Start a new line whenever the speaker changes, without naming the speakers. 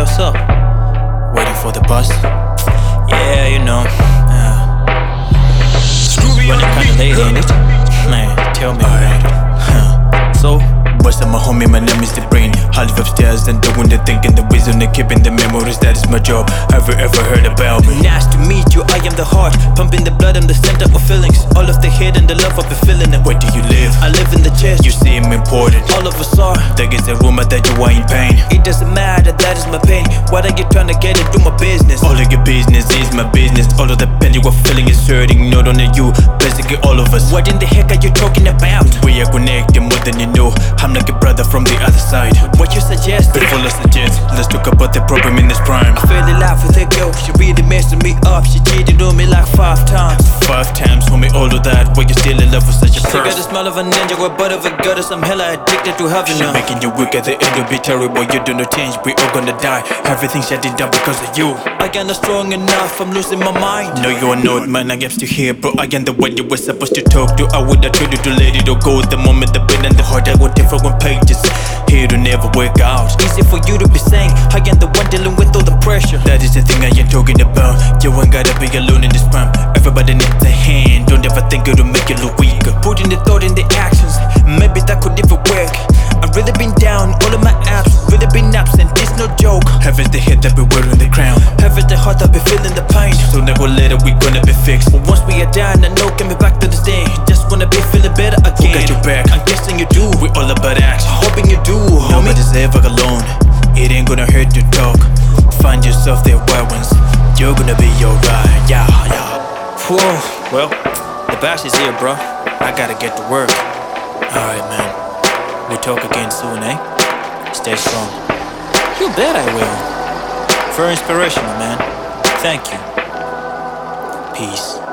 what's up?
Waiting for the bus.
Yeah, you know. Running kinda late, ain't it? Man, tell me about it. So,
What's up, my homie? My name is The Brain. I live upstairs and doing the thinking, the wisdom, and keeping the memories. That is my job. Have you ever heard about me?
nice to meet you, I am the heart. Pumping the blood, I'm the center of feelings. All of the hate and the love, I've been feeling it.
Where do you live?
I live in the chest.
You seem important.
All of us are.
There is a rumor that you are in pain.
It doesn't matter, that is my pain. Why are you trying to get it through my business?
All of your business is my business. All of the pain you are feeling is hurting, not only you, basically all of us.
What in the heck are you talking about?
We are connected more than you know. I'm like a brother from the other side.
What you suggest?
Before let's suggest, let's talk about the problem in this prime.
I fell in love with a girl, she really messing me up. She cheated on me like 5 times.
5 times, homie, all of that. Why you still in love with such a
Sick of the
person?
smell of a ninja, we're butt of a goddess. I'm hella addicted to having
She
her.
making you weak at the end, you'll be terrible. You do not change, we all gonna die. Everything's shutting down because of you.
I am not strong enough, I'm losing my mind.
No, you are not, man, I am still here, bro. I am the one you were supposed to talk to. I would have told you to let it all go. The moment the brain and the heart, I go different pages. Here to never work out.
Easy for you to be saying, I am the one dealing with all the pressure.
That is the thing I am talking about. You ain't gotta be alone in this prime. Everybody needs a hand. Don't ever think it'll make you look weaker.
Putting the thought in the actions, maybe that could even work. I've really been down, all of my apps, really been absent, it's no joke.
Heaven's the head that be wearing the crown.
Heaven's the heart that be feeling the pain.
Sooner or later we gonna be fixed.
But once we are done, I know coming back to the stage. Just wanna be feeling better again.
Who got your back?
I'm guessing you do.
We all about action.
Hoping you do, homie.
Nobody's ever alone. It ain't gonna hurt to talk. Find yourself there, weapons. You're gonna be alright. Yeah, yeah.
Whoa, well, the bash is here, bro. I gotta get to work.
Alright, man.
We'll talk again soon, eh? Stay strong. You bet I will. For inspirational, man. Thank you.
Peace.